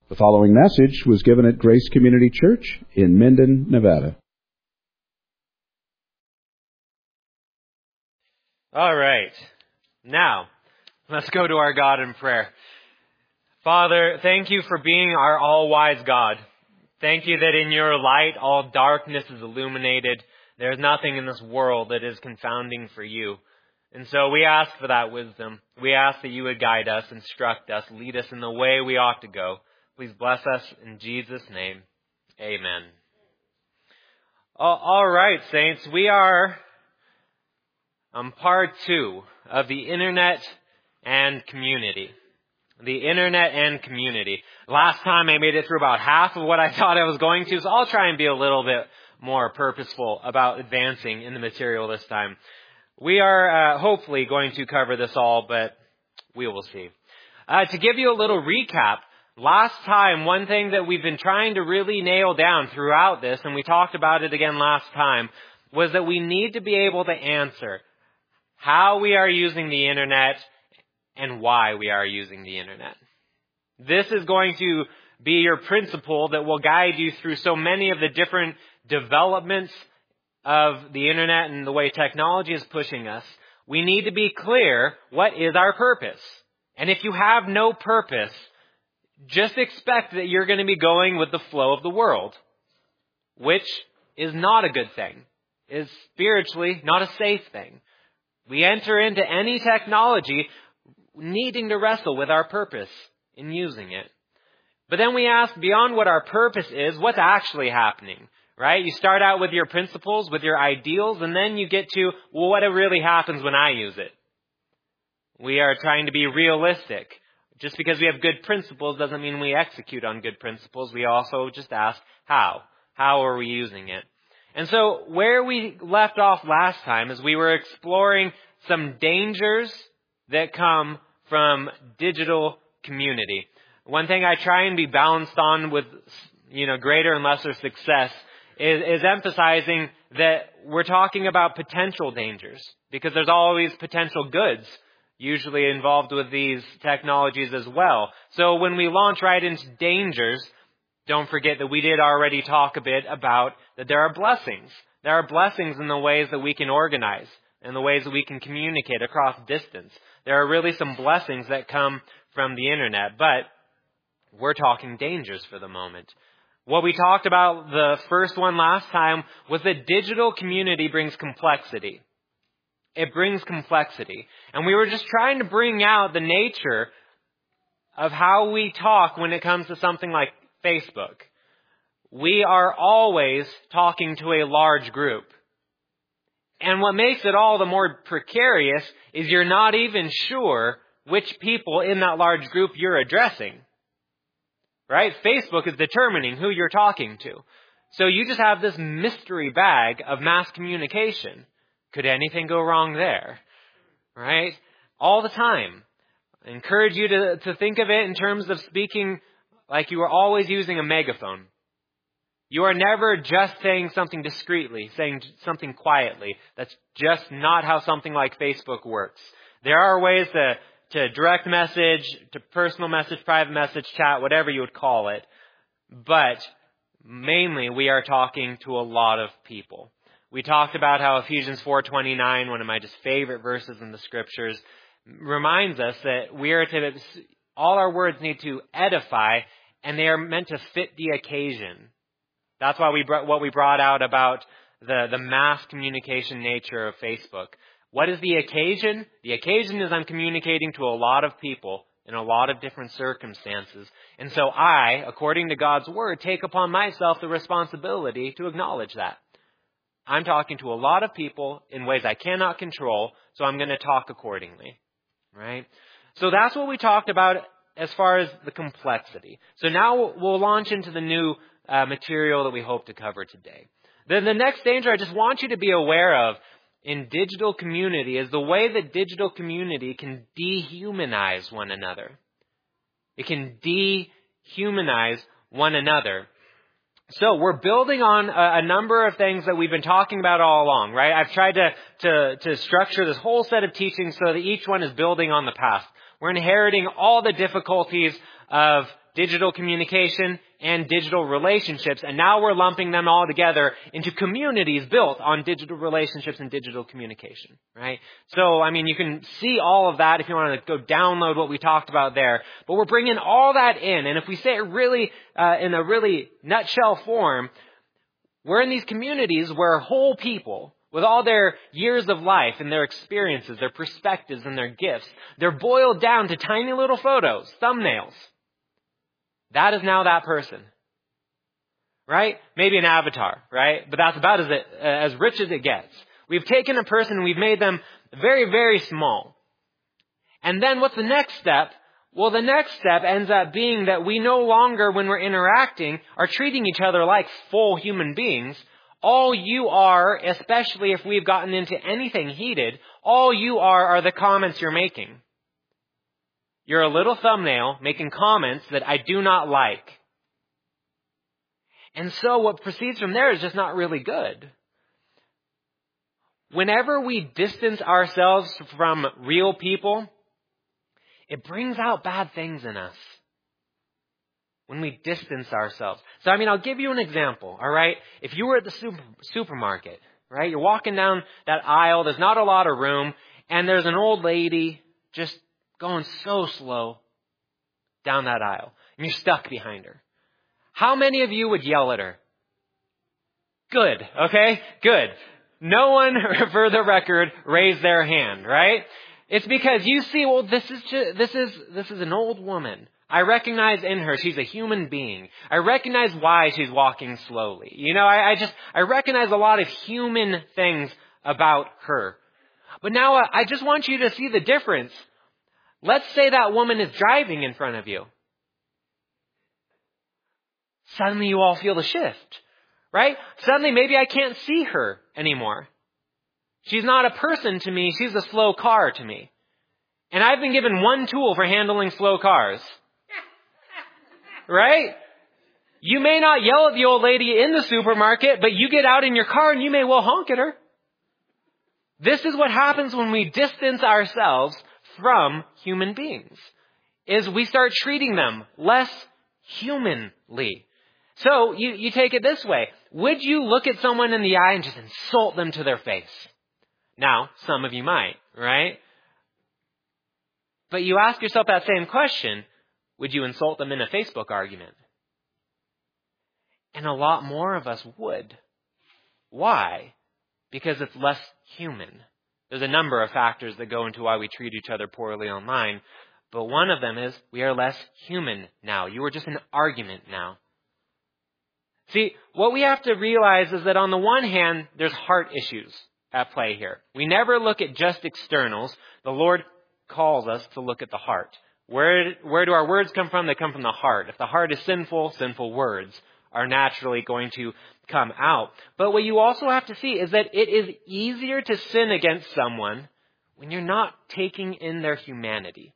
The following message was given at Grace Community Church in Minden, Nevada. All right. Now, let's go to our God in prayer. Father, thank you for being our all-wise God. Thank you that in your light all darkness is illuminated. There is nothing in this world that is confounding for you. And so we ask for that wisdom. We ask that you would guide us, instruct us, lead us in the way we ought to go. Please bless us in Jesus' name. Amen. All right, saints, we are on part 2 of the Internet and community. The Internet and community. Last time I made it through about half of what I thought I was going to, so I'll try and be a little bit more purposeful about advancing in the material this time. We are hopefully going to cover this all, but we will see. To give you a little recap, last time, one thing that we've been trying to really nail down throughout this, and we talked about it again last time, was that we need to be able to answer how we are using the Internet and why we are using the Internet. This is going to be your principle that will guide you through so many of the different developments of the Internet and the way technology is pushing us. We need to be clear what is our purpose. And if you have no purpose, just expect that you're going to be going with the flow of the world, which is not a good thing, is spiritually not a safe thing. We enter into any technology needing to wrestle with our purpose in using it. But then we ask, beyond what our purpose is, what's actually happening, right? You start out with your principles, with your ideals, and then you get to, well, what really happens when I use it? We are trying to be realistic. Just because we have good principles doesn't mean we execute on good principles. We also just ask, how? How are we using it? And so where we left off last time is we were exploring some dangers that come from digital community. One thing I try and be balanced on with, greater and lesser success is emphasizing that we're talking about potential dangers, because there's always potential goods usually involved with these technologies as well. So when we launch right into dangers, don't forget that we did already talk a bit about that there are blessings. There are blessings in the ways that we can organize and the ways that we can communicate across distance. There are really some blessings that come from the Internet, but we're talking dangers for the moment. What we talked about the first one last time was that digital community brings complexity. It brings complexity. And we were just trying to bring out the nature of how we talk when it comes to something like Facebook. We are always talking to a large group. And what makes it all the more precarious is you're not even sure which people in that large group you're addressing. Right? Facebook is determining who you're talking to. So you just have this mystery bag of mass communication. Could anything go wrong there? Right? All the time. I encourage you to think of it in terms of speaking like you are always using a megaphone. You are never just saying something discreetly, saying something quietly. That's just not how something like Facebook works. There are ways to direct message, to personal message, private message, chat, whatever you would call it. But mainly we are talking to a lot of people. We talked about how Ephesians 4:29, one of my just favorite verses in the scriptures, reminds us that all our words need to edify, and they are meant to fit the occasion. That's why what we brought out about the mass communication nature of Facebook. What is the occasion? The occasion is I'm communicating to a lot of people in a lot of different circumstances. And so I, according to God's word, take upon myself the responsibility to acknowledge that. I'm talking to a lot of people in ways I cannot control, so I'm going to talk accordingly. Right? So that's what we talked about as far as the complexity. So now we'll launch into the new material that we hope to cover today. Then the next danger I just want you to be aware of in digital community is the way that digital community can dehumanize one another. It can dehumanize one another. So we're building on a number of things that we've been talking about all along, right? I've tried to structure this whole set of teachings so that each one is building on the past. We're inheriting all the difficulties of digital communication and digital relationships, and now we're lumping them all together into communities built on digital relationships and digital communication, right? So, you can see all of that if you want to go download what we talked about there. But we're bringing all that in, and if we say it really in a really nutshell form, we're in these communities where whole people, with all their years of life and their experiences, their perspectives and their gifts, they're boiled down to tiny little photos, thumbnails. That is now that person. Right? Maybe an avatar, right? But that's about as rich as it gets. We've taken a person and we've made them very, very small. And then what's the next step? Well, the next step ends up being that we no longer, when we're interacting, are treating each other like full human beings. All you are, especially if we've gotten into anything heated, all you are the comments you're making. You're a little thumbnail making comments that I do not like. And so what proceeds from there is just not really good. Whenever we distance ourselves from real people, it brings out bad things in us. When we distance ourselves. So, I'll give you an example, all right? If you were at the supermarket, right? You're walking down that aisle, there's not a lot of room, and there's an old lady just going so slow down that aisle, and you're stuck behind her. How many of you would yell at her? Good, okay? Good. No one, for the record, raised their hand, right? It's because you see, well, this is an old woman. I recognize in her, she's a human being. I recognize why she's walking slowly. I recognize a lot of human things about her. But now I just want you to see the difference. Let's say that woman is driving in front of you. Suddenly you all feel the shift, right? Suddenly maybe I can't see her anymore. She's not a person to me, she's a slow car to me. And I've been given one tool for handling slow cars. Right? You may not yell at the old lady in the supermarket, but you get out in your car and you may well honk at her. This is what happens when we distance ourselves from human beings, is we start treating them less humanly. So you take it this way. Would you look at someone in the eye and just insult them to their face? Now, some of you might, right? But you ask yourself that same question. Would you insult them in a Facebook argument? And a lot more of us would. Why? Because it's less human. There's a number of factors that go into why we treat each other poorly online, but one of them is we are less human now. You are just an argument now. See, what we have to realize is that on the one hand, there's heart issues at play here. We never look at just externals. The Lord calls us to look at the heart. Where do our words come from? They come from the heart. If the heart is sinful, sinful words are naturally going to come out. But what you also have to see is that it is easier to sin against someone when you're not taking in their humanity.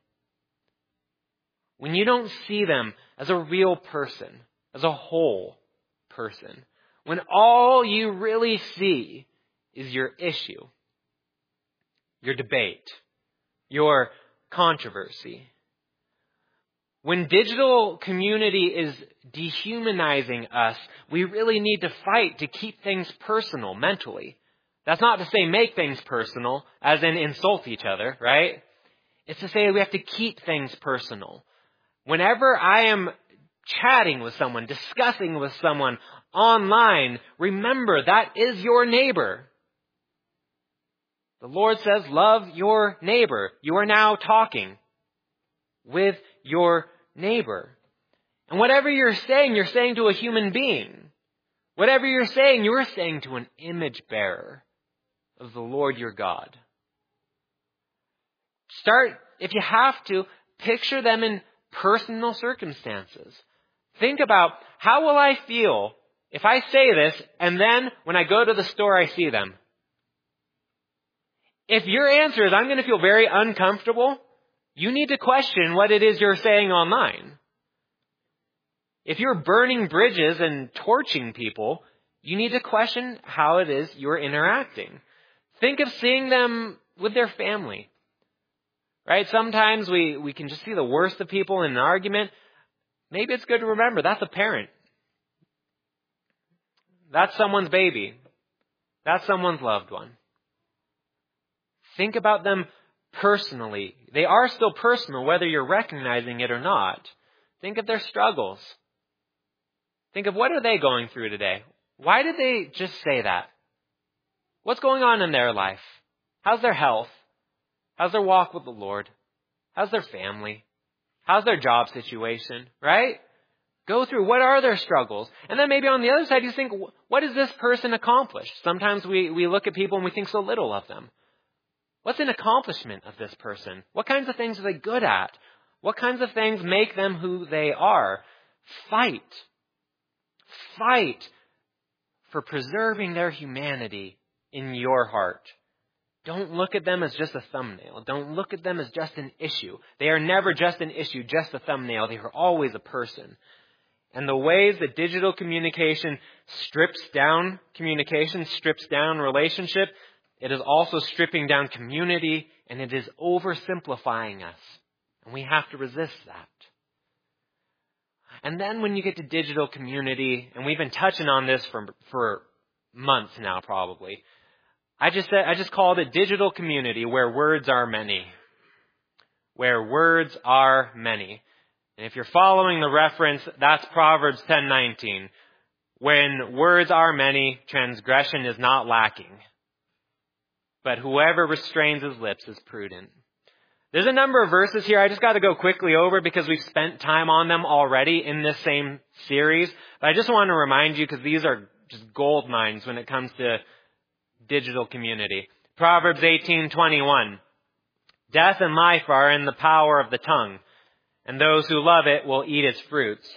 When you don't see them as a real person, as a whole person. When all you really see is your issue, your debate, your controversy. When digital community is dehumanizing us, we really need to fight to keep things personal mentally. That's not to say make things personal, as in insult each other, right? It's to say we have to keep things personal. Whenever I am chatting with someone, discussing with someone online, remember that is your neighbor. The Lord says, love your neighbor. You are now talking with your neighbor. And whatever you're saying to a human being. Whatever you're saying to an image bearer of the Lord your God. Start, if you have to, picture them in personal circumstances. Think about, how will I feel if I say this and then when I go to the store I see them? If your answer is, I'm going to feel very uncomfortable, you need to question what it is you're saying online. If you're burning bridges and torching people, you need to question how it is you're interacting. Think of seeing them with their family. Right? Sometimes we can just see the worst of people in an argument. maybe it's good to remember that's a parent. That's someone's baby. That's someone's loved one. Think about them personally. They are still personal, whether you're recognizing it or not. Think of their struggles. Think of what are they going through today? Why did they just say that? What's going on in their life? How's their health? How's their walk with the Lord? How's their family? How's their job situation? Right? Go through what are their struggles? And then maybe on the other side you think, what has this person accomplished? Sometimes we look at people and we think so little of them. What's an accomplishment of this person? What kinds of things are they good at? What kinds of things make them who they are? Fight. Fight for preserving their humanity in your heart. Don't look at them as just a thumbnail. Don't look at them as just an issue. They are never just an issue, just a thumbnail. They are always a person. And the ways that digital communication strips down communication, strips down relationship, it is also stripping down community, and it is oversimplifying us. And we have to resist that. And then when you get to digital community, and we've been touching on this for months now probably, I just called it digital community where words are many. Where words are many. And if you're following the reference, that's Proverbs 10:19. When words are many, transgression is not lacking. But whoever restrains his lips is prudent. There's a number of verses here I just got to go quickly over because we've spent time on them already in this same series. But I just want to remind you because these are just gold mines when it comes to digital community. Proverbs 18:21. Death and life are in the power of the tongue, and those who love it will eat its fruits.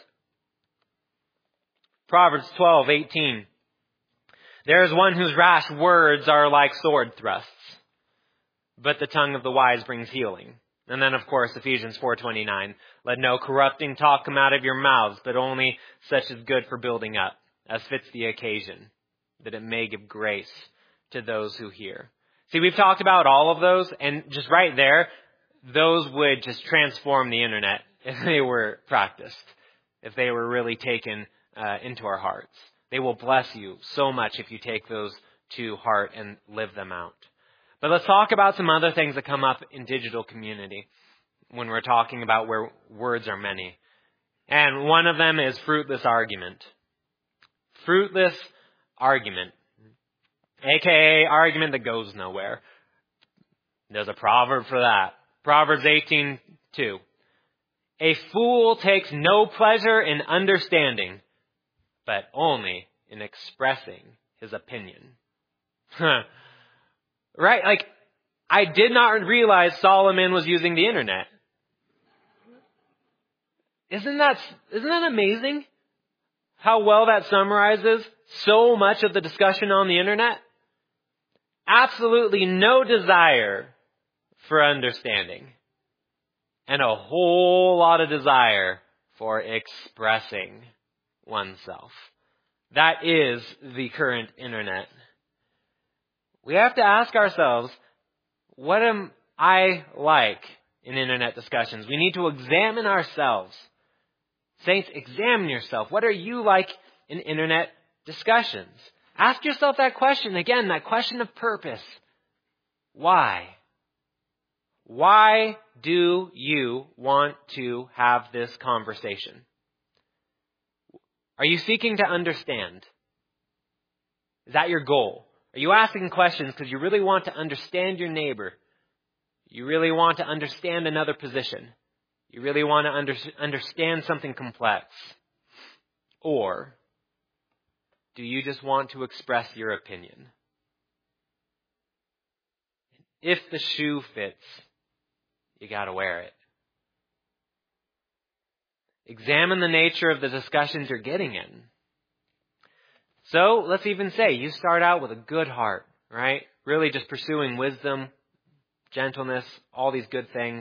Proverbs 12:18. There is one whose rash words are like sword thrusts, but the tongue of the wise brings healing. And then, of course, Ephesians 4:29. Let no corrupting talk come out of your mouths, but only such as good for building up, as fits the occasion, that it may give grace to those who hear. See, we've talked about all of those, and just right there, those would just transform the internet if they were practiced, if they were really taken into our hearts. They will bless you so much if you take those to heart and live them out. But let's talk about some other things that come up in digital community when we're talking about where words are many. And one of them is fruitless argument. Fruitless argument. AKA argument that goes nowhere. There's a proverb for that. Proverbs 18:2. A fool takes no pleasure in understanding, but only in expressing his opinion. Right? Like, I did not realize Solomon was using the internet. Isn't that amazing? How well that summarizes so much of the discussion on the internet? Absolutely no desire for understanding. And a whole lot of desire for expressing oneself. That is the current internet. We have to ask ourselves, what am I like in internet discussions? We need to examine ourselves. Saints, examine yourself. What are you like in internet discussions? Ask yourself that question. Again, that question of purpose. Why? Why do you want to have this conversation? Are you seeking to understand? Is that your goal? Are you asking questions because you really want to understand your neighbor? You really want to understand another position? You really want to understand something complex? Or do you just want to express your opinion? If the shoe fits, you got to wear it. Examine the nature of the discussions you're getting in. So let's even say you start out with a good heart, right? Really just pursuing wisdom, gentleness, all these good things.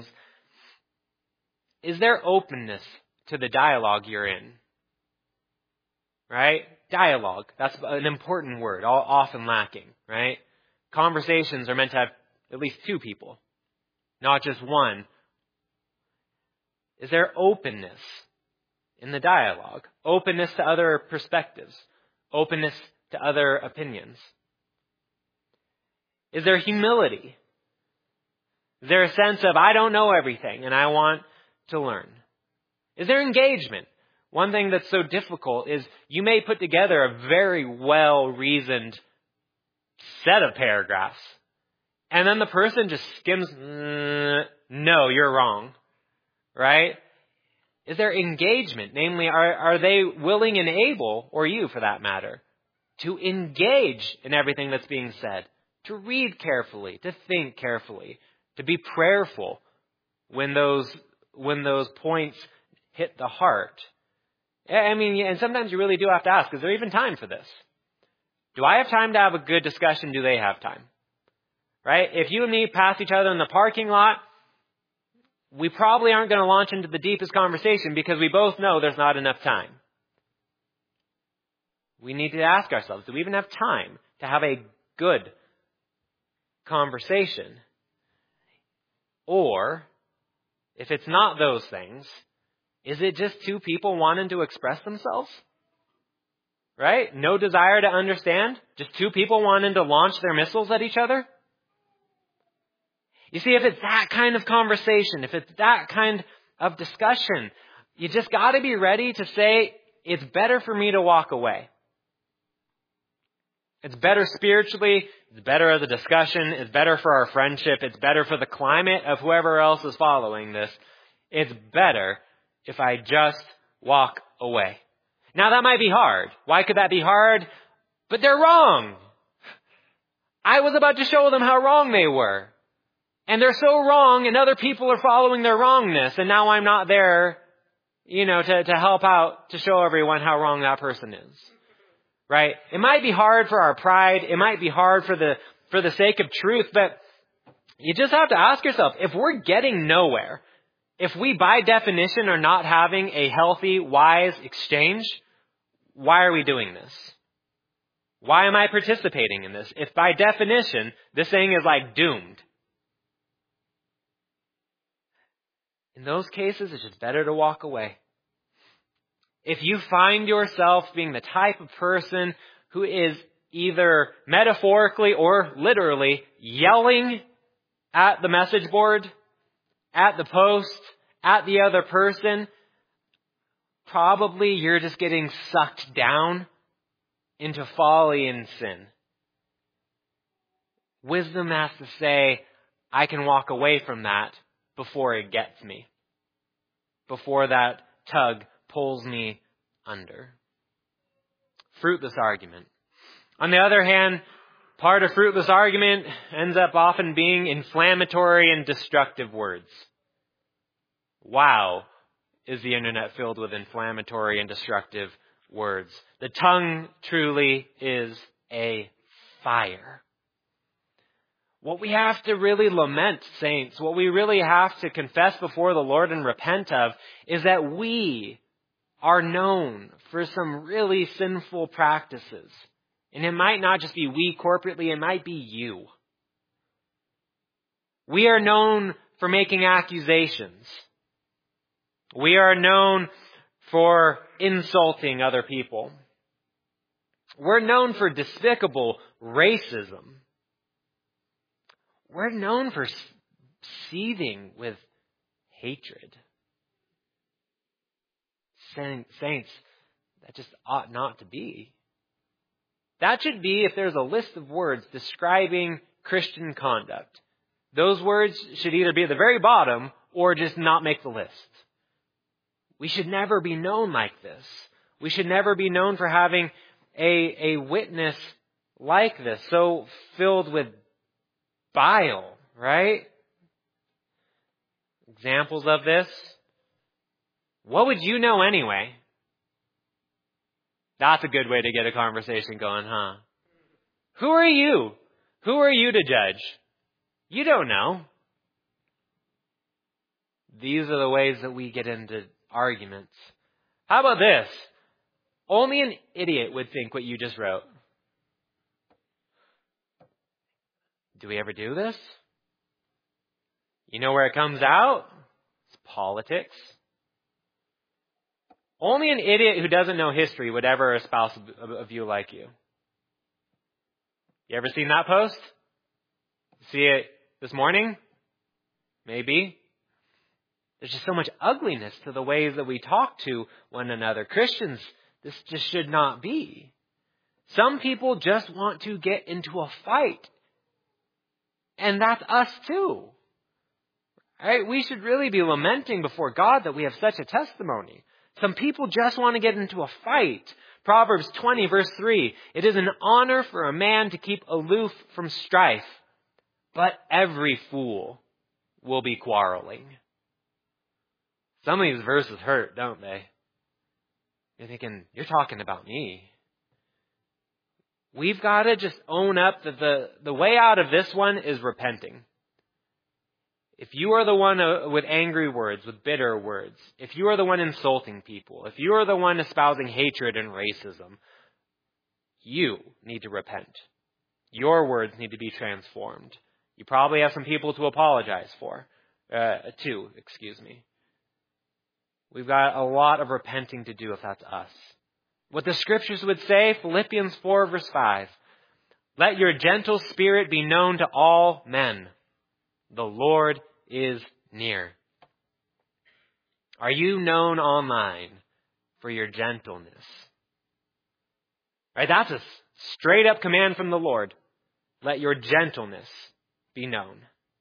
Is there openness to the dialogue you're in? Right? Dialogue. That's an important word, often lacking, right? Conversations are meant to have at least two people, not just one. Is there openness? in the dialogue, openness to other perspectives, openness to other opinions? Is there humility? Is there a sense of, I don't know everything and I want to learn? Is there engagement? One thing that's so difficult is you may put together a very well-reasoned set of paragraphs, and then the person just skims, no, you're wrong, right? Is there engagement? Namely, are they willing and able, or you for that matter, to engage in everything that's being said, to read carefully, to think carefully, to be prayerful when those points hit the heart? I mean, and sometimes you really do have to ask, is there even time for this? Do I have time to have a good discussion? Do they have time? Right? If you and me pass each other in the parking lot, we probably aren't going to launch into the deepest conversation because we both know there's not enough time. We need to ask ourselves, do we even have time to have a good conversation? Or, if it's not those things, is it just two people wanting to express themselves? Right? No desire to understand? Just two people wanting to launch their missiles at each other? You see, if it's that kind of conversation, if it's that kind of discussion, you just got to be ready to say, it's better for me to walk away. It's better spiritually, it's better as a discussion, it's better for our friendship, it's better for the climate of whoever else is following this. It's better if I just walk away. Now that might be hard. Why could that be hard? But they're wrong. I was about to show them how wrong they were. And they're so wrong and other people are following their wrongness. And now I'm not there, to help out, to show everyone how wrong that person is. Right? It might be hard for our pride. It might be hard for the sake of truth. But you just have to ask yourself, if we're getting nowhere, if we by definition are not having a healthy, wise exchange, why are we doing this? Why am I participating in this? If by definition, this thing is like doomed. In those cases, it's just better to walk away. If you find yourself being the type of person who is either metaphorically or literally yelling at the message board, at the post, at the other person, probably you're just getting sucked down into folly and sin. Wisdom has to say, I can walk away from that before it gets me, before that tug pulls me under. Fruitless argument. On the other hand, part of fruitless argument ends up often being inflammatory and destructive words. Wow, is the internet filled with inflammatory and destructive words. The tongue truly is a fire. What we have to really lament, saints, what we really have to confess before the Lord and repent of is that we are known for some really sinful practices. And it might not just be we corporately, it might be you. We are known for making accusations. We are known for insulting other people. We're known for despicable racism. We're known for seething with hatred. Saints, that just ought not to be. That should be, if there's a list of words describing Christian conduct, those words should either be at the very bottom or just not make the list. We should never be known like this. We should never be known for having a witness like this, so filled with bile, right? Examples of this. What would you know anyway? That's a good way to get a conversation going, huh? Who are you? Who are you to judge? You don't know. These are the ways that we get into arguments. How about this? Only an idiot would think what you just wrote. Do we ever do this? You know where it comes out? It's politics. Only an idiot who doesn't know history would ever espouse a view like you. You ever seen that post? See it this morning? Maybe. There's just so much ugliness to the ways that we talk to one another. Christians, this just should not be. Some people just want to get into a fight. And that's us too. Right? We should really be lamenting before God that we have such a testimony. Some people just want to get into a fight. Proverbs 20 verse 3, it is an honor for a man to keep aloof from strife, but every fool will be quarreling. Some of these verses hurt, don't they? You're thinking, you're talking about me. We've got to just own up that the way out of this one is repenting. If you are the one with angry words, with bitter words, if you are the one insulting people, if you are the one espousing hatred and racism, you need to repent. Your words need to be transformed. You probably have some people to apologize to. We've got a lot of repenting to do if that's us. What the scriptures would say, Philippians 4 verse 5, let your gentle spirit be known to all men. The Lord is near. Are you known online for your gentleness? Right? That's a straight up command from the Lord. Let your gentleness be known.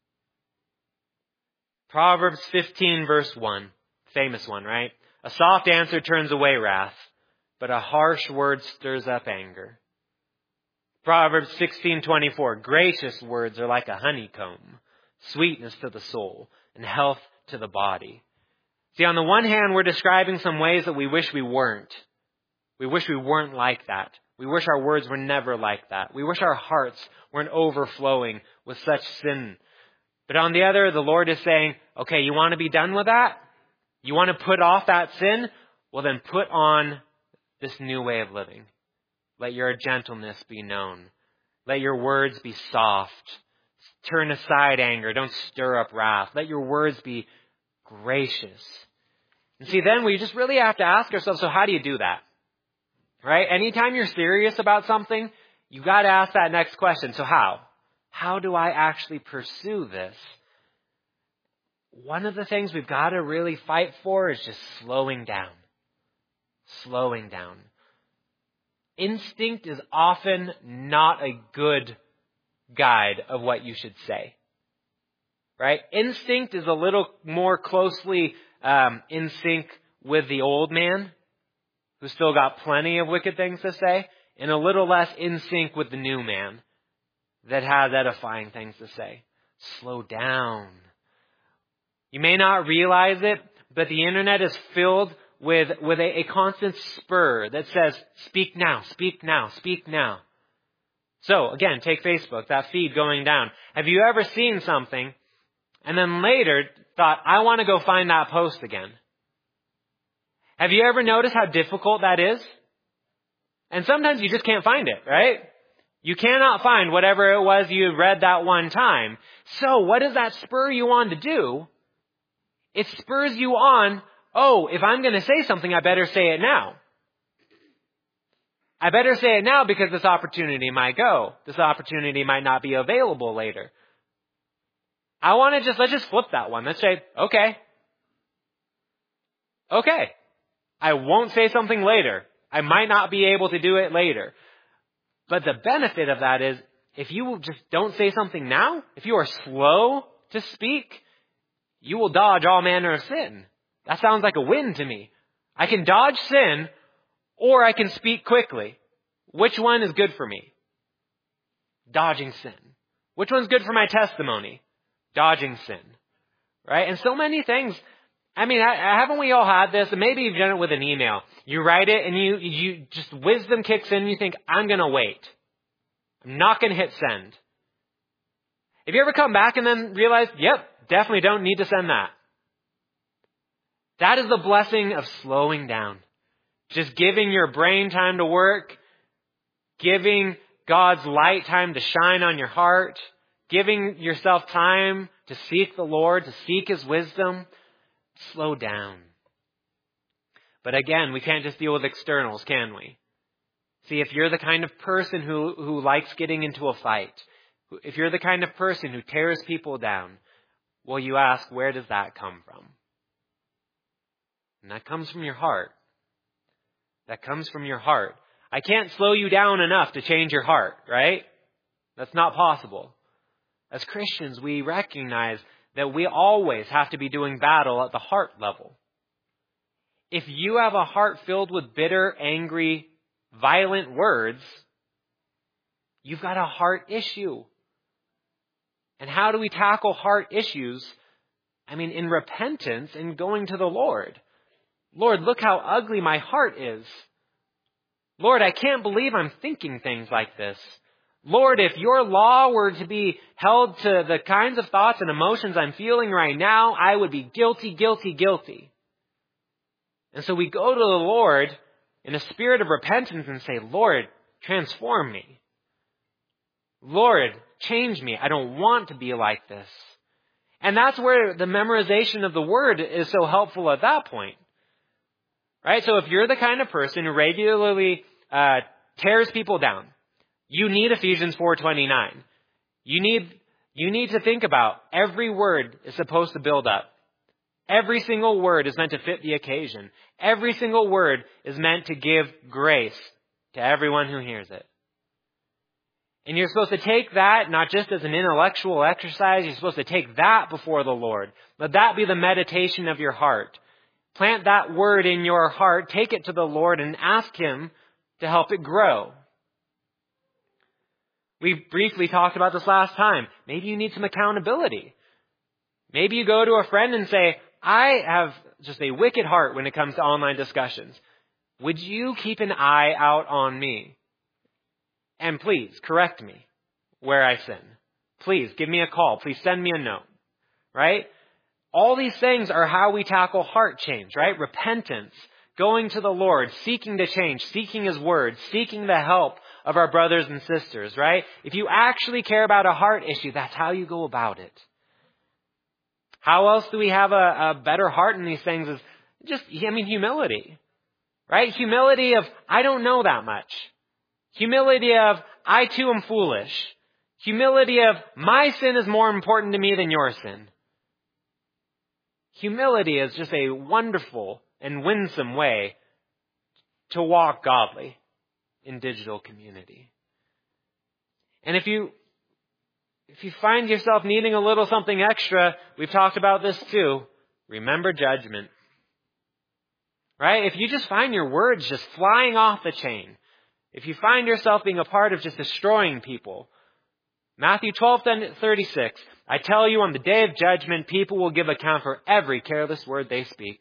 Proverbs 15 verse 1. Famous one, right? A soft answer turns away wrath, but a harsh word stirs up anger. Proverbs 16:24. Gracious words are like a honeycomb, sweetness to the soul and health to the body. See, on the one hand, we're describing some ways that we wish we weren't. We wish we weren't like that. We wish our words were never like that. We wish our hearts weren't overflowing with such sin. But on the other, the Lord is saying, okay, you want to be done with that? You want to put off that sin? Well, then put on this new way of living. Let your gentleness be known. Let your words be soft. Turn aside anger. Don't stir up wrath. Let your words be gracious. And see, then we just really have to ask ourselves, so how do you do that? Right? Anytime you're serious about something, you got to ask that next question. So how? How do I actually pursue this? One of the things we've got to really fight for is just slowing down. Slowing down. Instinct is often not a good guide of what you should say. Right? Instinct is a little more closely in sync with the old man, who's still got plenty of wicked things to say, and a little less in sync with the new man that has edifying things to say. Slow down. You may not realize it, but the internet is filled with a constant spur that says, speak now, speak now, speak now. So, again, take Facebook, that feed going down. Have you ever seen something and then later thought, I want to go find that post again? Have you ever noticed how difficult that is? And sometimes you just can't find it, right? You cannot find whatever it was you read that one time. So what does that spur you on to do? It spurs you on, oh, if I'm going to say something, I better say it now. I better say it now because this opportunity might go. This opportunity might not be available later. Let's just flip that one. Let's say, okay. I won't say something later. I might not be able to do it later. But the benefit of that is, if you just don't say something now, if you are slow to speak, you will dodge all manner of sin. That sounds like a win to me. I can dodge sin, or I can speak quickly. Which one is good for me? Dodging sin. Which one's good for my testimony? Dodging sin. Right? And so many things. I mean, haven't we all had this? And maybe you've done it with an email. You write it and you just wisdom kicks in and you think, I'm going to wait. I'm not going to hit send. Have you ever come back and then realized, yep, definitely don't need to send that? That is the blessing of slowing down. Just giving your brain time to work. Giving God's light time to shine on your heart. Giving yourself time to seek the Lord, to seek His wisdom. Slow down. But again, we can't just deal with externals, can we? See, if you're the kind of person who likes getting into a fight, if you're the kind of person who tears people down, well, you ask, where does that come from? And that comes from your heart. That comes from your heart. I can't slow you down enough to change your heart, right? That's not possible. As Christians, we recognize that we always have to be doing battle at the heart level. If you have a heart filled with bitter, angry, violent words, you've got a heart issue. And how do we tackle heart issues? In repentance and going to the Lord. Lord, look how ugly my heart is. Lord, I can't believe I'm thinking things like this. Lord, if your law were to be held to the kinds of thoughts and emotions I'm feeling right now, I would be guilty, guilty, guilty. And so we go to the Lord in a spirit of repentance and say, Lord, transform me. Lord, change me. I don't want to be like this. And that's where the memorization of the word is so helpful at that point. Right? So if you're the kind of person who regularly tears people down, you need Ephesians 4:29. You need to think about every word is supposed to build up. Every single word is meant to fit the occasion. Every single word is meant to give grace to everyone who hears it. And you're supposed to take that not just as an intellectual exercise. You're supposed to take that before the Lord. Let that be the meditation of your heart. Plant that word in your heart. Take it to the Lord and ask Him to help it grow. We briefly talked about this last time. Maybe you need some accountability. Maybe you go to a friend and say, I have just a wicked heart when it comes to online discussions. Would you keep an eye out on me? And please correct me where I sin. Please give me a call. Please send me a note. Right? All these things are how we tackle heart change, right? Repentance, going to the Lord, seeking to change, seeking His word, seeking the help of our brothers and sisters, right? If you actually care about a heart issue, that's how you go about it. How else do we have a better heart in these things? Is just, humility, right? Humility of, I don't know that much. Humility of, I too am foolish. Humility of, my sin is more important to me than your sin. Humility is just a wonderful and winsome way to walk godly in digital community. And if you find yourself needing a little something extra, we've talked about this too, remember judgment. Right? If you just find your words just flying off the chain, if you find yourself being a part of just destroying people, Matthew 12:36, I tell you, on the day of judgment, people will give account for every careless word they speak.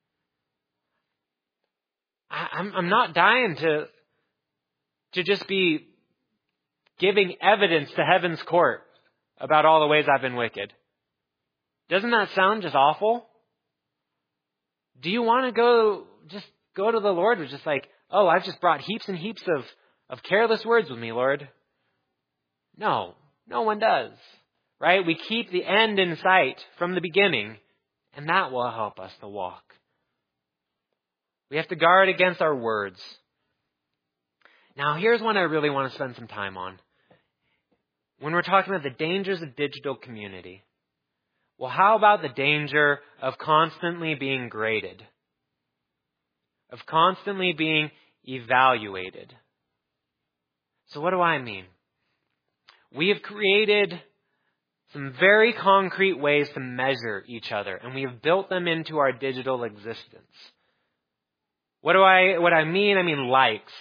I'm not dying to just be giving evidence to heaven's court about all the ways I've been wicked. Doesn't that sound just awful? Do you want to go to the Lord with just like, oh, I've just brought heaps and heaps of careless words with me, Lord? No one does. Right? We keep the end in sight from the beginning, and that will help us to walk. We have to guard against our words. Now, here's one I really want to spend some time on. When we're talking about the dangers of digital community, well, how about the danger of constantly being graded? Of constantly being evaluated? So what do I mean? We have created some very concrete ways to measure each other, and we have built them into our digital existence. What I mean? I mean likes.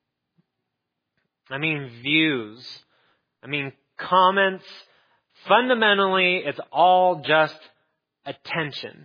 I mean views. I mean comments. Fundamentally, it's all just attention.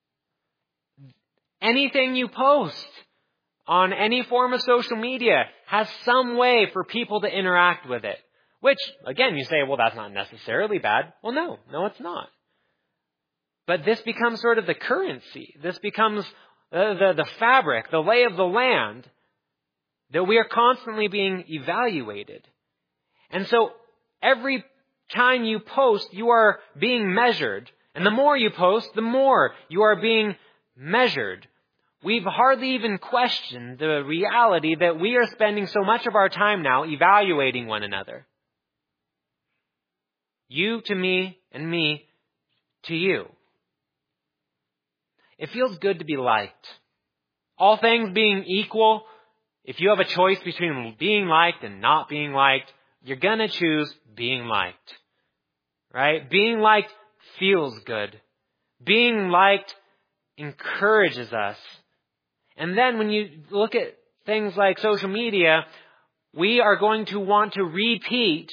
Anything you post on any form of social media has some way for people to interact with it. Which, again, you say, well, that's not necessarily bad. Well, no, it's not. But this becomes sort of the currency. This becomes the fabric, the lay of the land, that we are constantly being evaluated. And so every time you post, you are being measured. And the more you post, the more you are being measured. we've hardly even questioned the reality that we are spending so much of our time now evaluating one another. You to me and me to you. It feels good to be liked. All things being equal, if you have a choice between being liked and not being liked, you're going to choose being liked. Right? Being liked feels good. Being liked encourages us. And then when you look at things like social media, we are going to want to repeat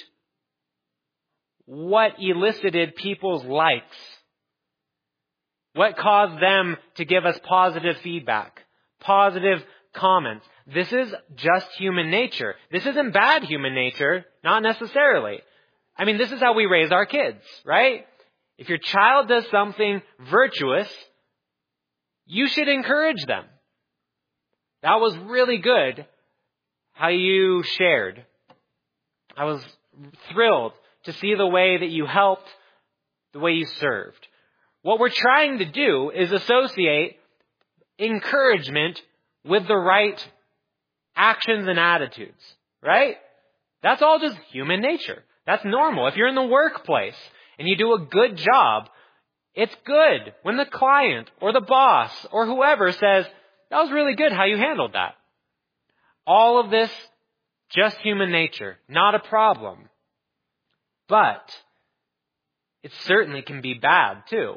what elicited people's likes. What caused them to give us positive feedback, positive comments. This is just human nature. This isn't bad human nature, not necessarily. I mean, this is how we raise our kids, right? If your child does something virtuous, you should encourage them. That was really good how you shared. I was thrilled to see the way that you helped, the way you served. What we're trying to do is associate encouragement with the right actions and attitudes, right? That's all just human nature. That's normal. If you're in the workplace and you do a good job, it's good when the client or the boss or whoever says, that was really good how you handled that. All of this, just human nature, not a problem. But it certainly can be bad too.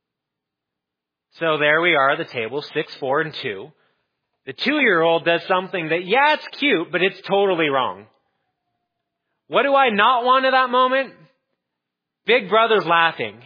So there we are, the table, 6, 4, and 2. The 2-year-old does something that, yeah, it's cute, but it's totally wrong. What do I not want at that moment? Big brother's laughing.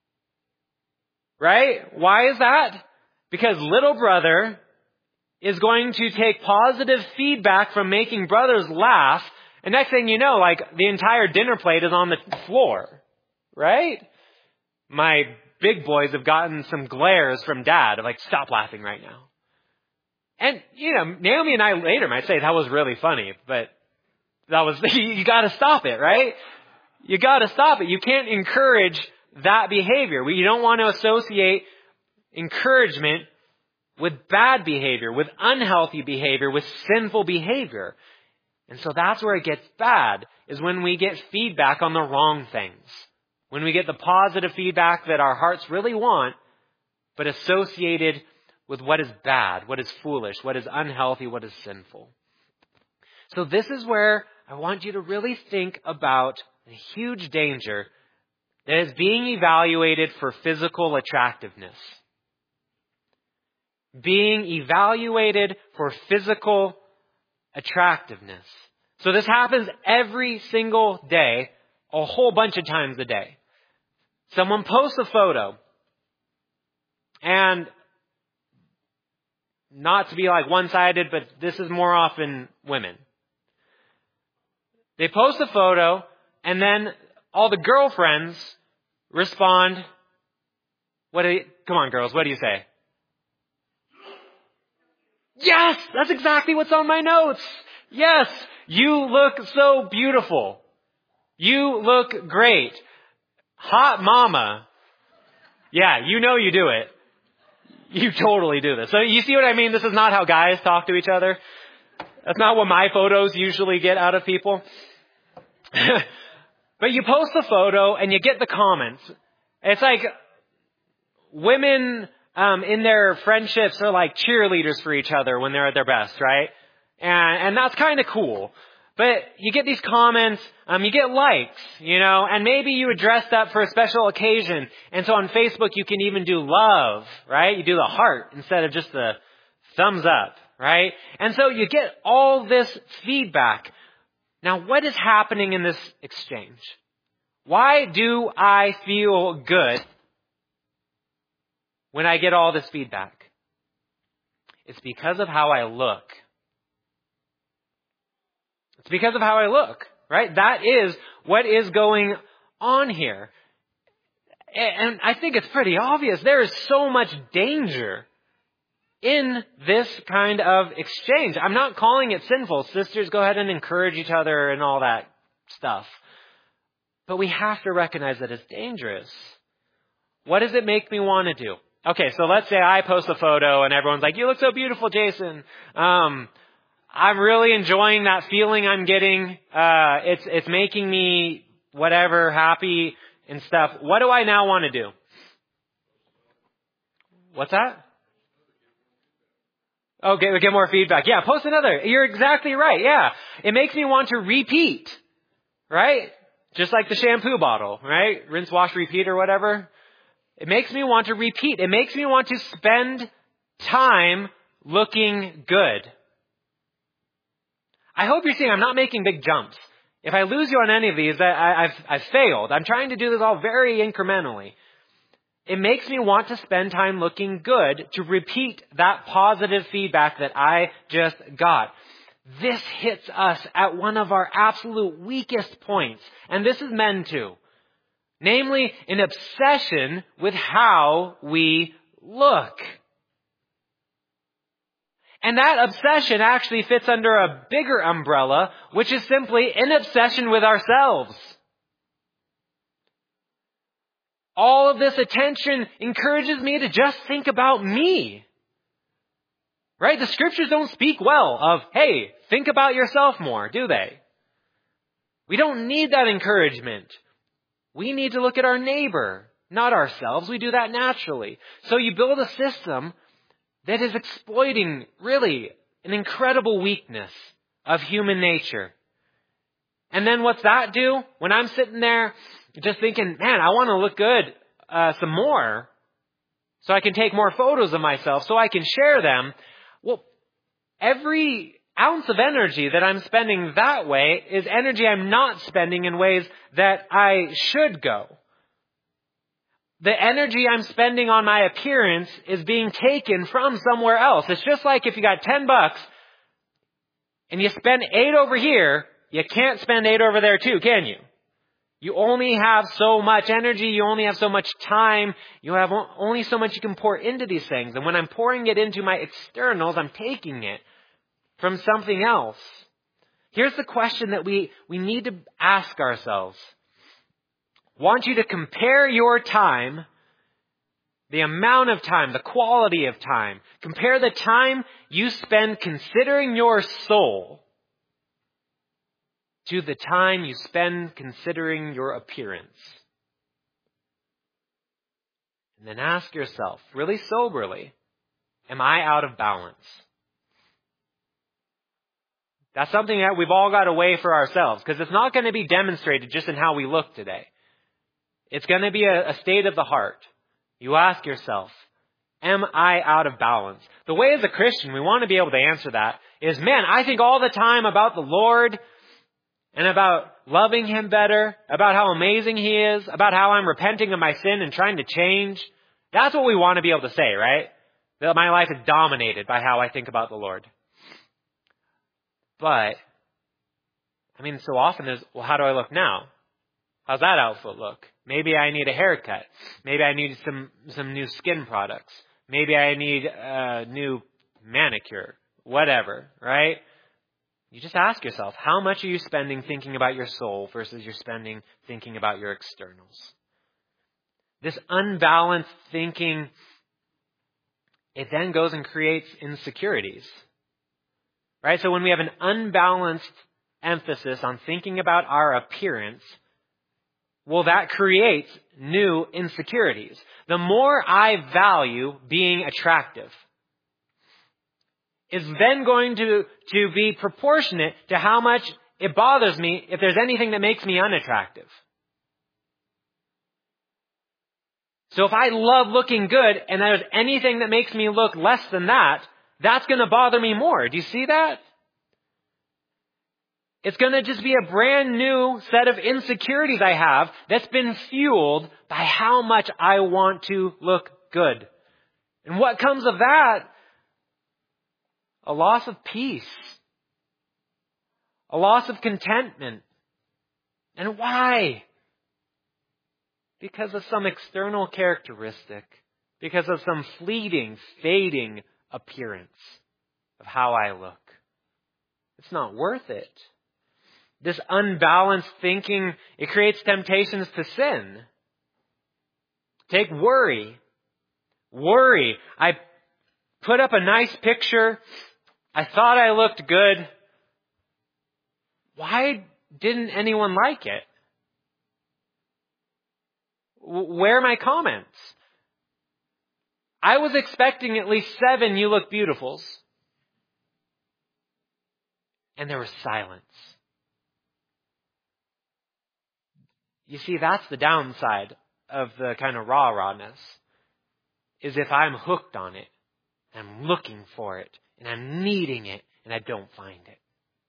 Right? Why is that? Because little brother is going to take positive feedback from making brothers laugh, and next thing you know, like, the entire dinner plate is on the floor. Right? My big boys have gotten some glares from dad of like, stop laughing right now. And, Naomi and I later might say that was really funny, but that was, you gotta stop it, right? You gotta stop it. You can't encourage that behavior. You don't want to associate encouragement with bad behavior, with unhealthy behavior, with sinful behavior. And so that's where it gets bad, is when we get feedback on the wrong things. When we get the positive feedback that our hearts really want, but associated with what is bad, what is foolish, what is unhealthy, what is sinful. So this is where I want you to really think about the huge danger that is being evaluated for physical attractiveness. Being evaluated for physical attractiveness. So this happens every single day, a whole bunch of times a day. Someone posts a photo, and not to be like one-sided, but this is more often women. They post a photo, and then all the girlfriends respond. Come on, girls, what do you say? Yes, that's exactly what's on my notes. Yes, you look so beautiful. You look great. Hot mama. Yeah, you know you do it. You totally do this. So you see what I mean? This is not how guys talk to each other. That's not what my photos usually get out of people. But you post the photo and you get the comments. It's like women in their friendships are like cheerleaders for each other when they're at their best, right? And that's kind of cool. But you get these comments, you get likes, and maybe you address that for a special occasion. And so on Facebook, you can even do love, right? You do the heart instead of just the thumbs up, right? And so you get all this feedback. Now, what is happening in this exchange? Why do I feel good when I get all this feedback? It's because of how I look. It's because of how I look, right? That is what is going on here. And I think it's pretty obvious. There is so much danger in this kind of exchange. I'm not calling it sinful. Sisters, go ahead and encourage each other and all that stuff. But we have to recognize that it's dangerous. What does it make me want to do? Okay, so let's say I post a photo and everyone's like, "You look so beautiful, Jason." I'm really enjoying that feeling I'm getting. It's making me whatever, happy and stuff. What do I now want to do? What's that? Okay, we get more feedback. Yeah, post another. You're exactly right. Yeah. It makes me want to repeat. Right? Just like the shampoo bottle, right? Rinse, wash, repeat or whatever. It makes me want to repeat. It makes me want to spend time looking good. I hope you're seeing I'm not making big jumps. If I lose you on any of these, I've failed. I'm trying to do this all very incrementally. It makes me want to spend time looking good to repeat that positive feedback that I just got. This hits us at one of our absolute weakest points. And this is men too. Namely, an obsession with how we look. And that obsession actually fits under a bigger umbrella, which is simply an obsession with ourselves. All of this attention encourages me to just think about me. Right? The scriptures don't speak well of, hey, think about yourself more, do they? We don't need that encouragement. We need to look at our neighbor, not ourselves. We do that naturally. So you build a system that is exploiting really an incredible weakness of human nature. And then what's that do? When I'm sitting there just thinking, man, I want to look good some more so I can take more photos of myself, so I can share them. Well, every ounce of energy that I'm spending that way is energy I'm not spending in ways that I should go. The energy I'm spending on my appearance is being taken from somewhere else. It's just like if you got $10 and you spend 8 over here, you can't spend 8 over there too, can you? You only have so much energy. You only have so much time. You have only so much you can pour into these things. And when I'm pouring it into my externals, I'm taking it from something else. Here's the question that we need to ask ourselves. I want you to compare your time, the amount of time, the quality of time. Compare the time you spend considering your soul to the time you spend considering your appearance. And then ask yourself, really soberly, am I out of balance? That's something that we've all got to weigh for ourselves, because it's not going to be demonstrated just in how we look today. It's going to be a state of the heart. You ask yourself, am I out of balance? The way as a Christian we want to be able to answer that is, man, I think all the time about the Lord and about loving Him better, about how amazing He is, about how I'm repenting of my sin and trying to change. That's what we want to be able to say, right? That my life is dominated by how I think about the Lord. But, so often there's, well, how do I look now? How's that outfit look? Maybe I need a haircut. Maybe I need some new skin products. Maybe I need a new manicure. Whatever, right? You just ask yourself, how much are you spending thinking about your soul versus you're spending thinking about your externals? This unbalanced thinking, it then goes and creates insecurities. Right? So when we have an unbalanced emphasis on thinking about our appearance, well, that creates new insecurities. The more I value being attractive is then going to be proportionate to how much it bothers me if there's anything that makes me unattractive. So if I love looking good and there's anything that makes me look less than that, that's going to bother me more. Do you see that? It's going to just be a brand new set of insecurities I have that's been fueled by how much I want to look good. And what comes of that? A loss of peace. A loss of contentment. And why? Because of some external characteristic. Because of some fleeting, fading appearance of how I look. It's not worth it. This unbalanced thinking, it creates temptations to sin. Take worry. Worry. I put up a nice picture. I thought I looked good. Why didn't anyone like it? Where are my comments? I was expecting at least 7 "you look beautifuls." And there was silence. You see, that's the downside of the kind of rawness, is if I'm hooked on it, and I'm looking for it, and I'm needing it, and I don't find it.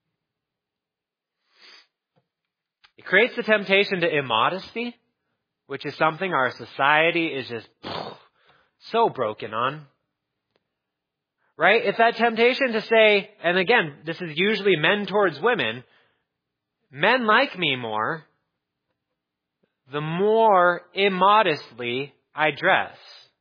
It creates the temptation to immodesty, which is something our society is just so broken on. Right? It's that temptation to say, and again, this is usually men towards women, men like me more the more immodestly I dress.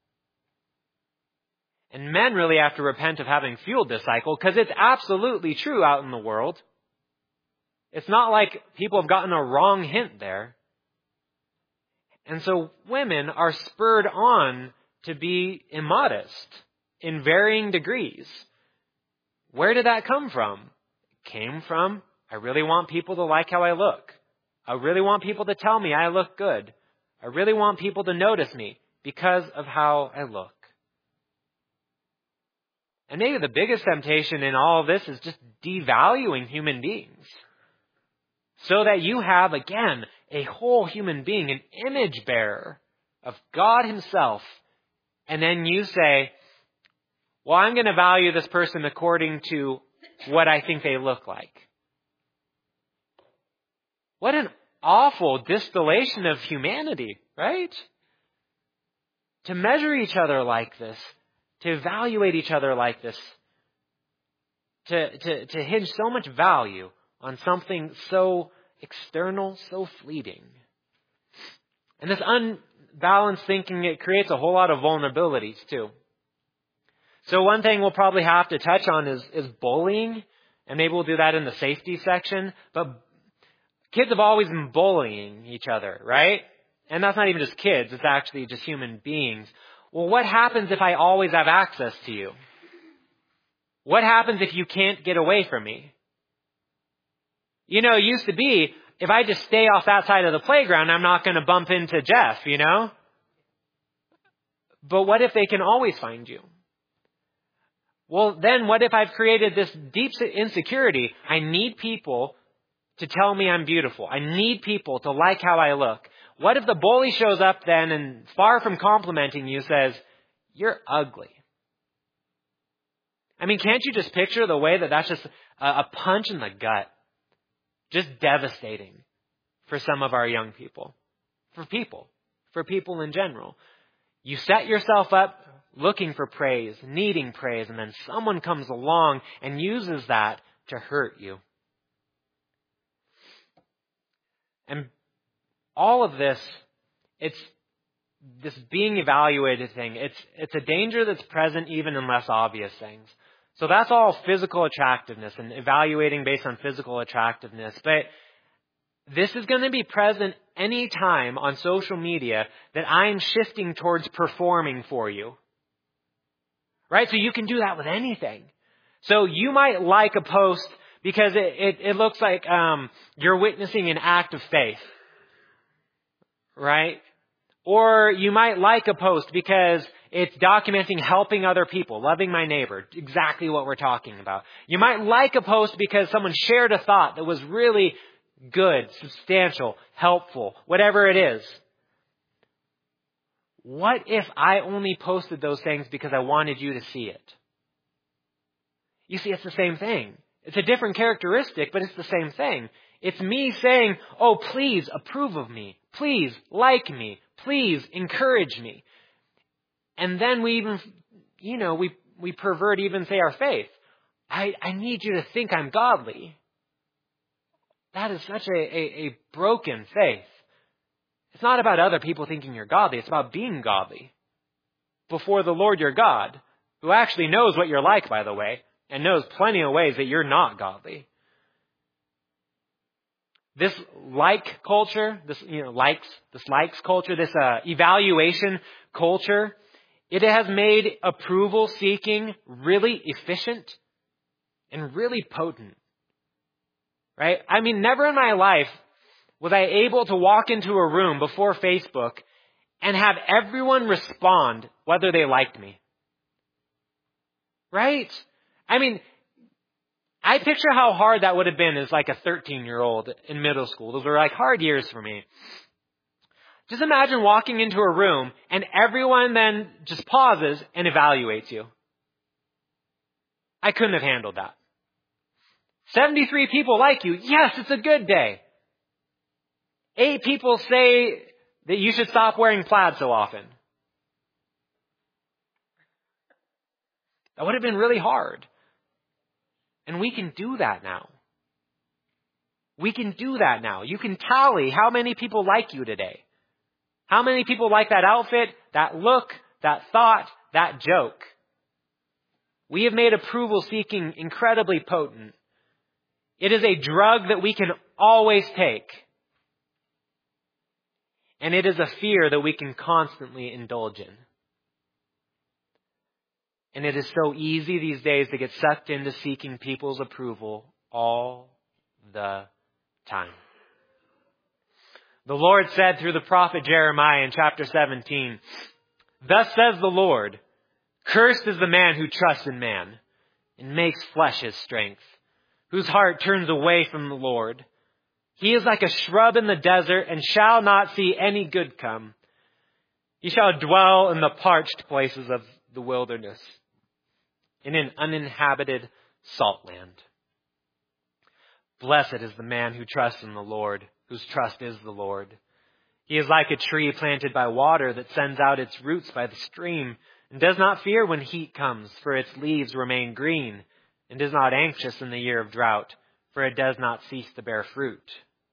And men really have to repent of having fueled this cycle, because it's absolutely true out in the world. It's not like people have gotten a wrong hint there. And so women are spurred on to be immodest in varying degrees. Where did that come from? It came from, I really want people to like how I look. I really want people to tell me I look good. I really want people to notice me because of how I look. And maybe the biggest temptation in all of this is just devaluing human beings. So that you have, again, a whole human being, an image bearer of God Himself. And then you say, well, I'm going to value this person according to what I think they look like. What an awful distillation of humanity, right? To measure each other like this, to evaluate each other like this, to hinge so much value on something so external, so fleeting. And this unbalanced thinking, it creates a whole lot of vulnerabilities too. So one thing we'll probably have to touch on is bullying, and maybe we'll do that in the safety section. But kids have always been bullying each other, right? And that's not even just kids, it's actually just human beings. Well, what happens if I always have access to you? What happens if you can't get away from me? You know, it used to be, if I just stay off that side of the playground, I'm not going to bump into Jeff, you know? But what if they can always find you? Well, then what if I've created this deep insecurity? I need people to tell me I'm beautiful. I need people to like how I look. What if the bully shows up then and far from complimenting you says, you're ugly? I mean, can't you just picture the way that that's just a punch in the gut? Just devastating for some of our young people. For people in general. You set yourself up looking for praise, needing praise, and then someone comes along and uses that to hurt you. And all of this, it's this being evaluated thing. It's a danger that's present even in less obvious things. So that's all physical attractiveness and evaluating based on physical attractiveness. But this is going to be present any time on social media that I'm shifting towards performing for you. Right? So you can do that with anything. So you might like a post because it looks like you're witnessing an act of faith. Right? Or you might like a post because it's documenting helping other people, loving my neighbor, exactly what we're talking about. You might like a post because someone shared a thought that was really good, substantial, helpful, whatever it is. What if I only posted those things because I wanted you to see it? You see, it's the same thing. It's a different characteristic, but it's the same thing. It's me saying, oh, please approve of me. Please like me. Please encourage me. And then we even, we pervert even say our faith. I need you to think I'm godly. That is such a broken faith. It's not about other people thinking you're godly. It's about being godly before the Lord your God, who actually knows what you're like, by the way, and knows plenty of ways that you're not godly. This like culture, this likes culture, this evaluation culture, It has made approval seeking really efficient and really potent. Right? I mean, never in my life was I able to walk into a room before Facebook and have everyone respond whether they liked me. Right? I mean, I picture how hard that would have been as like a 13-year-old in middle school. Those were like hard years for me. Just imagine walking into a room and everyone then just pauses and evaluates you. I couldn't have handled that. 73 people like you. Yes, it's a good day. 8 people say that you should stop wearing plaid so often. That would have been really hard. And we can do that now. We can do that now. You can tally how many people like you today. How many people like that outfit, that look, that thought, that joke. We have made approval seeking incredibly potent. It is a drug that we can always take. And it is a fear that we can constantly indulge in. And it is so easy these days to get sucked into seeking people's approval all the time. The Lord said through the prophet Jeremiah in chapter 17, "Thus says the Lord, cursed is the man who trusts in man and makes flesh his strength, whose heart turns away from the Lord. He is like a shrub in the desert and shall not see any good come. He shall dwell in the parched places of the wilderness, in an uninhabited salt land. Blessed is the man who trusts in the Lord, whose trust is the Lord. He is like a tree planted by water that sends out its roots by the stream and does not fear when heat comes, for its leaves remain green, and is not anxious in the year of drought, for it does not cease to bear fruit."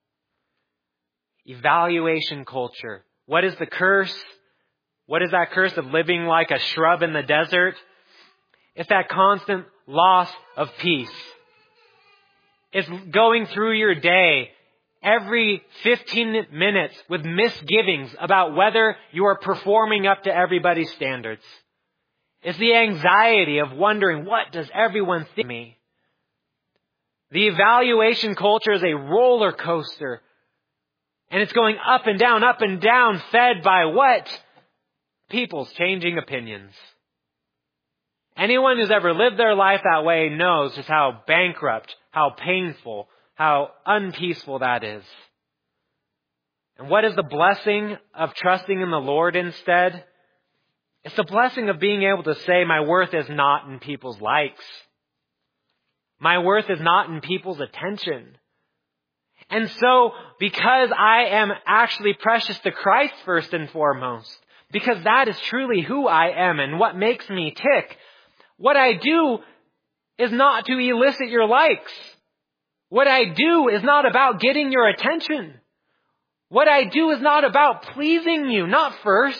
Evaluation culture. What is the curse? What is that curse of living like a shrub in the desert? It's that constant loss of peace. It's going through your day every 15 minutes with misgivings about whether you are performing up to everybody's standards. It's the anxiety of wondering, what does everyone think of me? The evaluation culture is a roller coaster. And it's going up and down, fed by what? People's changing opinions. Anyone who's ever lived their life that way knows just how bankrupt, how painful, how unpeaceful that is. And what is the blessing of trusting in the Lord instead? It's the blessing of being able to say, my worth is not in people's likes. My worth is not in people's attention. And so, because I am actually precious to Christ first and foremost, because that is truly who I am and what makes me tick, what I do is not to elicit your likes. What I do is not about getting your attention. What I do is not about pleasing you, not first.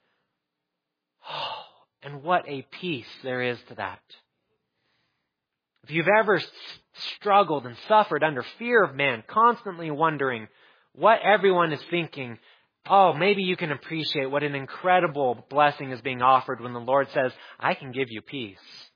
Oh, and what a peace there is to that. If you've ever struggled and suffered under fear of man, constantly wondering what everyone is thinking, oh, maybe you can appreciate what an incredible blessing is being offered when the Lord says, I can give you peace.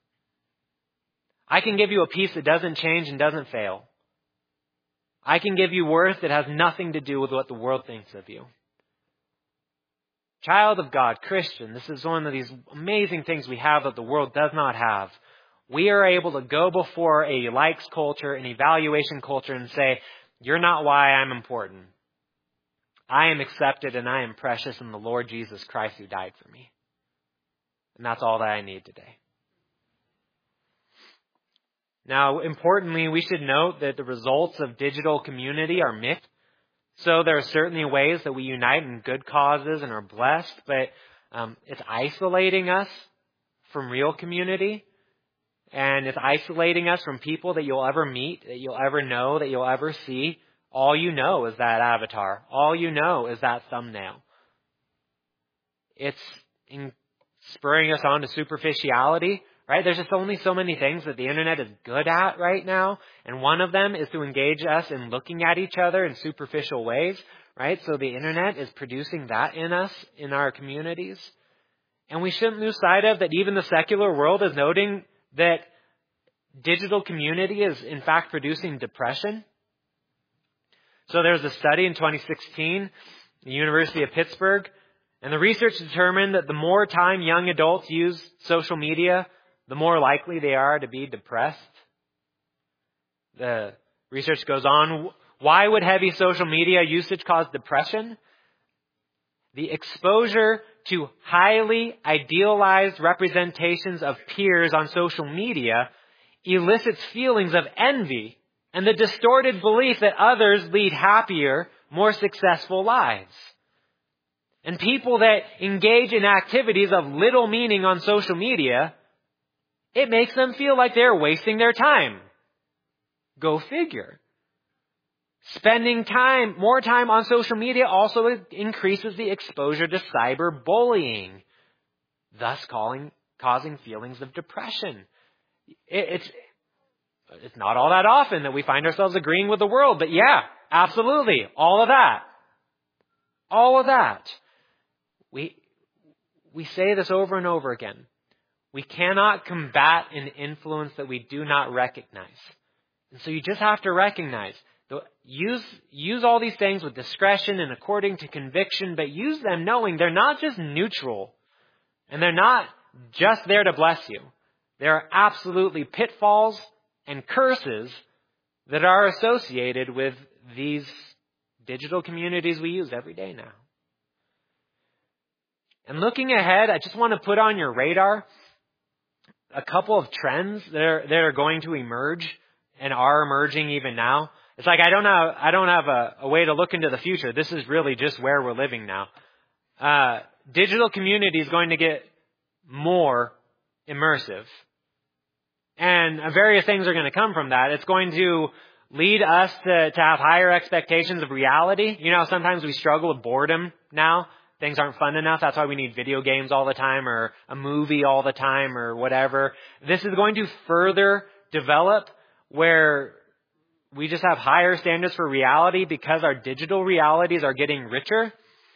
I can give you a peace that doesn't change and doesn't fail. I can give you worth that has nothing to do with what the world thinks of you. Child of God, Christian, this is one of these amazing things we have that the world does not have. We are able to go before a likes culture, an evaluation culture, and say, you're not why I'm important. I am accepted and I am precious in the Lord Jesus Christ who died for me. And that's all that I need today. Now, importantly, we should note that the results of digital community are mixed. So there are certainly ways that we unite in good causes and are blessed, but it's isolating us from real community. And it's isolating us from people that you'll ever meet, that you'll ever know, that you'll ever see. All you know is that avatar. All you know is that thumbnail. It's spurring us on to superficiality, right? There's just only so many things that the internet is good at right now. And one of them is to engage us in looking at each other in superficial ways, right? So the internet is producing that in us, in our communities. And we shouldn't lose sight of that even the secular world is noting that digital community is in fact producing depression. So there was a study in 2016, the University of Pittsburgh, and the research determined that the more time young adults use social media, the more likely they are to be depressed. The research goes on. Why would heavy social media usage cause depression? The exposure to highly idealized representations of peers on social media elicits feelings of envy and the distorted belief that others lead happier, more successful lives. And people that engage in activities of little meaning on social media, it makes them feel like they're wasting their time. Go figure. Spending more time on social media also increases the exposure to cyberbullying, thus causing feelings of depression. It's not all that often that we find ourselves agreeing with the world, but yeah, absolutely, all of that. All of that. We say this over and over again. We cannot combat an influence that we do not recognize. And so you just have to recognize, use all these things with discretion and according to conviction, but use them knowing they're not just neutral and they're not just there to bless you. There are absolutely pitfalls and curses that are associated with these digital communities we use every day now. And looking ahead, I just want to put on your radar a couple of trends that are going to emerge and are emerging even now. It's like I don't have a way to look into the future. This is really just where we're living now. Digital community is going to get more immersive. And various things are going to come from that. It's going to lead us to have higher expectations of reality. You know, sometimes we struggle with boredom now. Things aren't fun enough. That's why we need video games all the time or a movie all the time or whatever. This is going to further develop where we just have higher standards for reality because our digital realities are getting richer.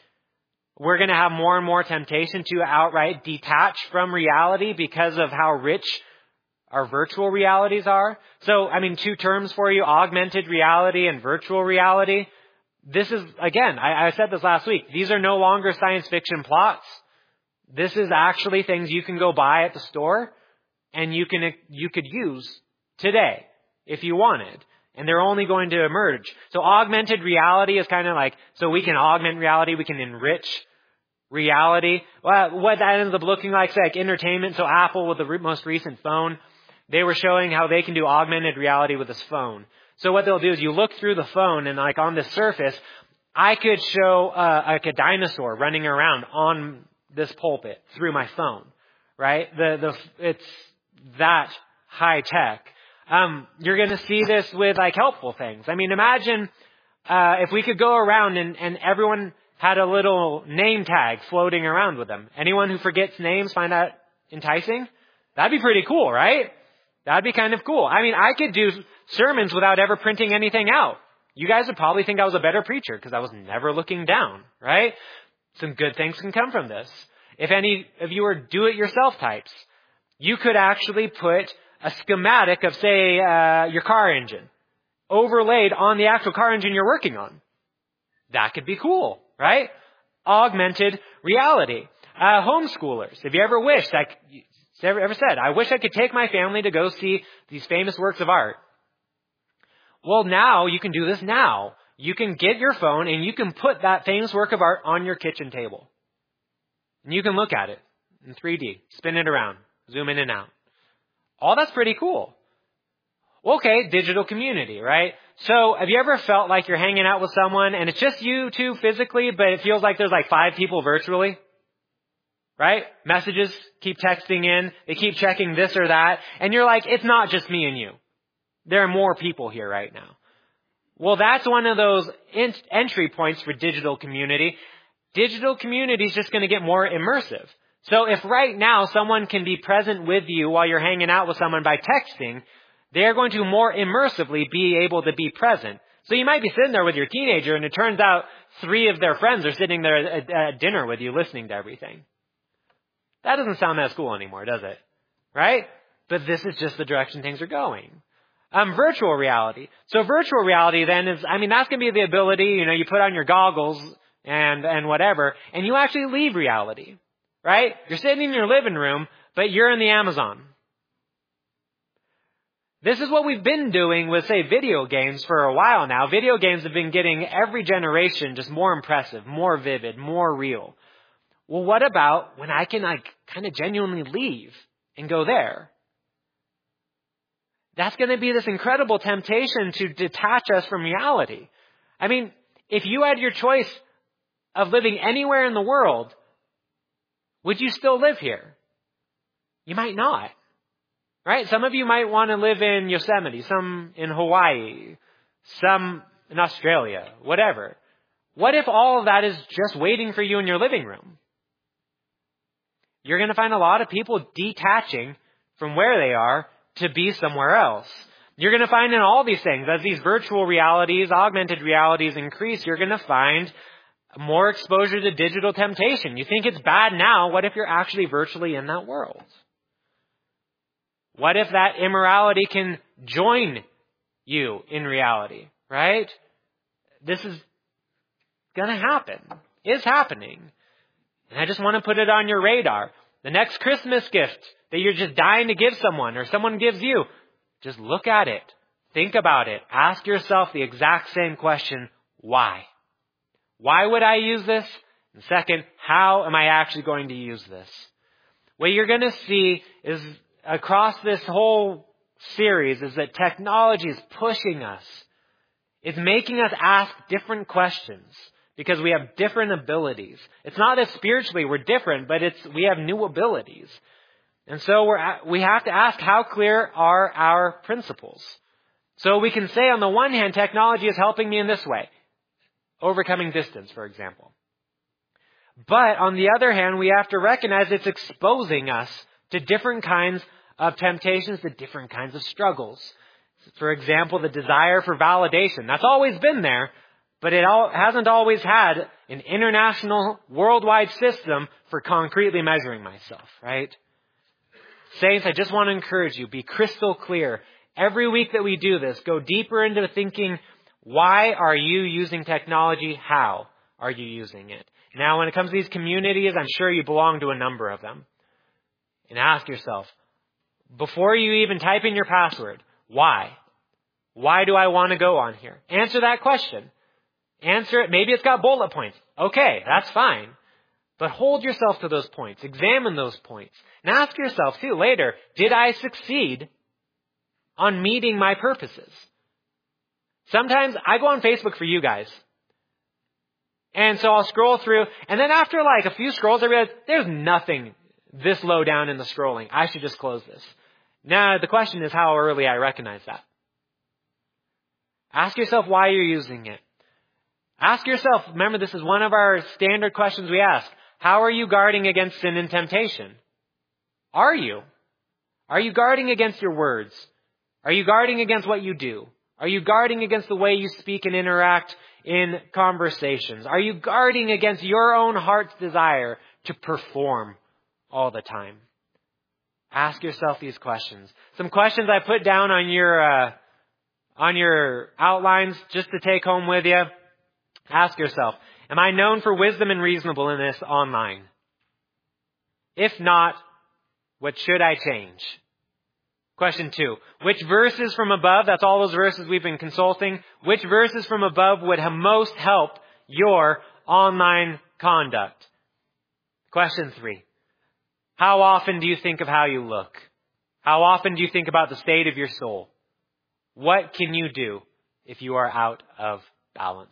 We're going to have more and more temptation to outright detach from reality because of how rich our virtual realities are. So, two terms for you, augmented reality and virtual reality. This is, again, I said this last week, these are no longer science fiction plots. This is actually things you can go buy at the store and you could use today if you wanted. And they're only going to emerge. So augmented reality is kind of like, so we can augment reality, we can enrich reality. Well, what that ends up looking like is like entertainment. So Apple with the most recent phone, they were showing how they can do augmented reality with this phone. So what they'll do is you look through the phone and like on the surface, I could show like a dinosaur running around on this pulpit through my phone, right? It's that high tech. You're going to see this with like helpful things. Imagine if we could go around and everyone had a little name tag floating around with them. Anyone who forgets names find that enticing? That'd be pretty cool, right? That'd be kind of cool. I could do sermons without ever printing anything out. You guys would probably think I was a better preacher because I was never looking down, right? Some good things can come from this. If any of you are do-it-yourself types, you could actually put a schematic of, say, your car engine overlaid on the actual car engine you're working on. That could be cool, right? Augmented reality. Homeschoolers. Have you ever wished, ever said, I wish I could take my family to go see these famous works of art? Well, now you can do this now. You can get your phone and you can put that famous work of art on your kitchen table. And you can look at it in 3D, spin it around, zoom in and out. All that's pretty cool. Okay, digital community, right? So have you ever felt like you're hanging out with someone and it's just you two physically, but it feels like there's like 5 people virtually? Right? Messages keep texting in. They keep checking this or that. And you're like, it's not just me and you. There are more people here right now. Well, that's one of those entry points for digital community. Digital community is just going to get more immersive. So if right now someone can be present with you while you're hanging out with someone by texting, they're going to more immersively be able to be present. So you might be sitting there with your teenager and it turns out 3 of their friends are sitting there at dinner with you listening to everything. That doesn't sound that cool anymore, does it? Right? But this is just the direction things are going. Virtual reality. So virtual reality then is, that's going to be the ability, you put on your goggles and whatever, and you actually leave reality. Right? You're sitting in your living room, but you're in the Amazon. This is what we've been doing with, say, video games for a while now. Video games have been getting every generation just more impressive, more vivid, more real. Well, what about when I can kind of genuinely leave and go there? That's going to be this incredible temptation to detach us from reality. If you had your choice of living anywhere in the world, would you still live here? You might not. Right? Some of you might want to live in Yosemite, some in Hawaii, some in Australia, whatever. What if all of that is just waiting for you in your living room? You're going to find a lot of people detaching from where they are to be somewhere else. You're going to find in all these things, as these virtual realities, augmented realities increase, you're going to find more exposure to digital temptation. You think it's bad now. What if you're actually virtually in that world? What if that immorality can join you in reality, right? This is going to happen. Is happening. And I just want to put it on your radar. The next Christmas gift that you're just dying to give someone or someone gives you, just look at it. Think about it. Ask yourself the exact same question, why? Why would I use this? And second, how am I actually going to use this? What you're going to see is across this whole series is that technology is pushing us. It's making us ask different questions because we have different abilities. It's not that spiritually we're different, but we have new abilities. And so we have to ask, how clear are our principles? So we can say on the one hand, technology is helping me in this way. Overcoming distance, for example. But on the other hand, we have to recognize it's exposing us to different kinds of temptations, to different kinds of struggles. For example, the desire for validation. That's always been there, but it hasn't always had an international, worldwide system for concretely measuring myself, right? Saints, I just want to encourage you, be crystal clear. Every week that we do this, go deeper into thinking, why are you using technology? How are you using it? Now, when it comes to these communities, I'm sure you belong to a number of them. And ask yourself, before you even type in your password, why? Why do I want to go on here? Answer that question. Answer it. Maybe it's got bullet points. Okay, that's fine. But hold yourself to those points. Examine those points. And ask yourself, too, later, did I succeed on meeting my purposes? Sometimes I go on Facebook for you guys. And so I'll scroll through. And then after a few scrolls, I realize there's nothing this low down in the scrolling. I should just close this. Now, the question is how early I recognize that. Ask yourself why you're using it. Ask yourself, remember this is one of our standard questions we ask. How are you guarding against sin and temptation? Are you? Are you guarding against your words? Are you guarding against what you do? Are you guarding against the way you speak and interact in conversations? Are you guarding against your own heart's desire to perform all the time? Ask yourself these questions. Some questions I put down on your outlines just to take home with you. Ask yourself, am I known for wisdom and reasonableness online? If not, what should I change? Question 2, which verses from above, that's all those verses we've been consulting, which verses from above would most help your online conduct? Question 3, how often do you think of how you look? How often do you think about the state of your soul? What can you do if you are out of balance?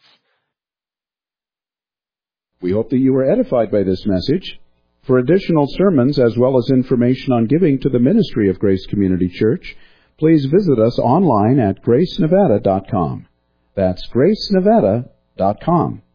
We hope that you were edified by this message. For additional sermons as well as information on giving to the ministry of Grace Community Church, please visit us online at gracenevada.com. That's gracenevada.com.